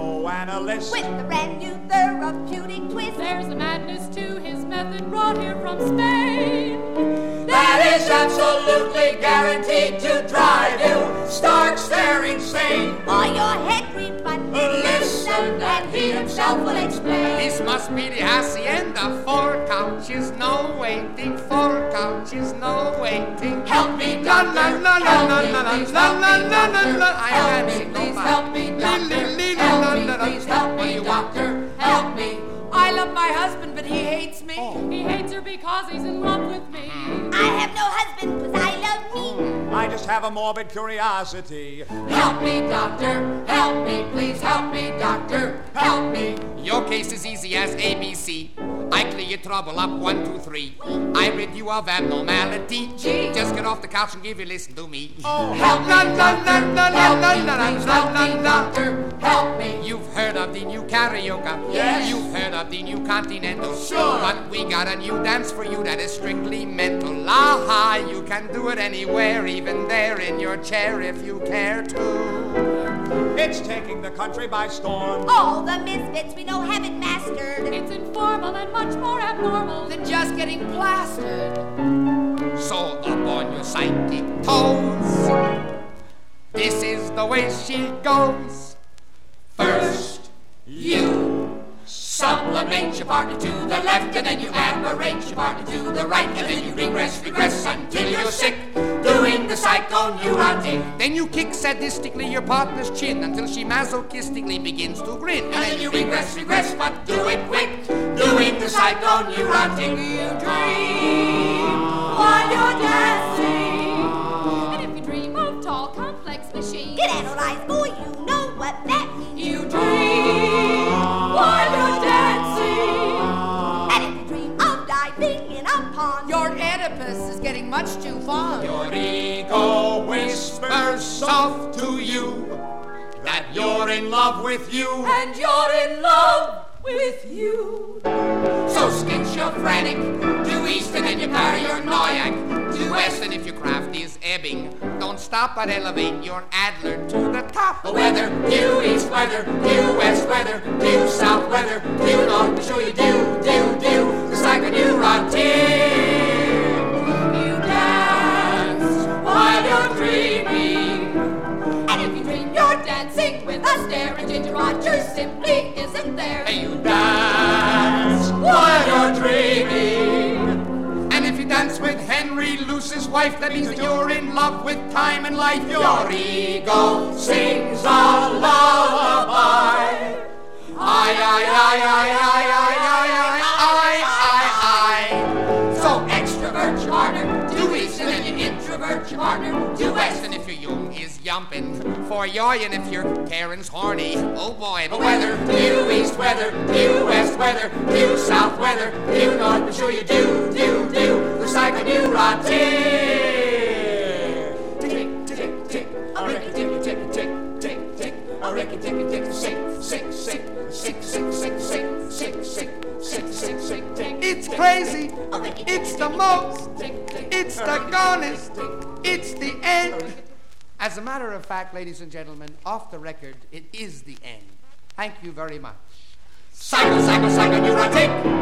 psychoanalyst. With a brand new therapeutic twist. There's a madness to his method brought here from Spain. That is absolutely guaranteed to drive you stark staring sane. Or your head rebut. Listen, that he himself will explain. This must be the hacienda. 4 couches, no waiting. 4 couches, no waiting. Help me, La doctor. la la la la la la la la la la. I Help can't me, sing please no help me, doctor. Help me, please help me, doctor. Help me. I love my husband, but he hates me. He hates her because he's in love with me. I have no husband because I love me. I just have a morbid curiosity. Help me, doctor. Help me, please help me, doctor. Help me. Your case is easy as ABC. I clear your trouble up 1, 2, 3. I rid you of abnormality. Gee. Just get off the couch and give you listen to me. Help me, La la la la la la la la please help la me, la. doctor. Help me. You've heard of the new karaoke. Yes. You've heard of the new continental. Sure. But we got a new dance for you that is strictly mental. Aha, you can do it anywhere, even there in your chair if you care to. It's taking the country by storm. All the misfits we know have it mastered. It's informal and much more abnormal Than just getting plastered. So up on your psychic toes. This is the way she goes. First, you sublimate your partner to the left, and then you aberrate your partner to the right, and then you regress until you're sick, doing the psychoneurotic. Then you kick sadistically your partner's chin until she masochistically begins to grin. And then you regress, but do it quick, doing the psychoneurotic. You dream while you're dancing. And if you dream of tall, complex machines, Get analyzed, boy, you know what that means. You dream while you're dancing. And if you dream of diving in a pond, Your Oedipus is getting much too fond. Your ego whispers soft to you that you're in love with you. And you're in love with you. So schizophrenic, due east and then you paranoiac. Due west, and if your craft is ebbing, don't stop but elevate your Adler to the top. The weather, due east weather, due west weather, due south weather, due north to show you the psychoneurotic. You dance while you're dreaming. and if you dream You're dancing with a stare, and Ginger Rogers simply isn't there. Hey, you dance while you're dreaming. And if you dance with Henry Luce's wife, that means that you're in love with time and life. Your ego sings a lullaby. I. So extrovert your partner, due east, and then you introvert your partner, due west. And if your Jung is yumping, for yoyin' if your Karen's horny. Oh boy, The weather, due east weather, due west weather, due south weather, due north, but sure you do, the psychoneurotic. Tick, tick, tick, a ricky tick, tick, tick, tick, tick, a ricky tick, tick, sick, sick, sick, sick, sick, sick, sick, sick, sick, sick, sick, sick, tick. it's crazy, it's the most, it's the gonest, it's the end. As a matter of fact, ladies and gentlemen, off the record, it is the end. Thank you very much. Psychoneurotic.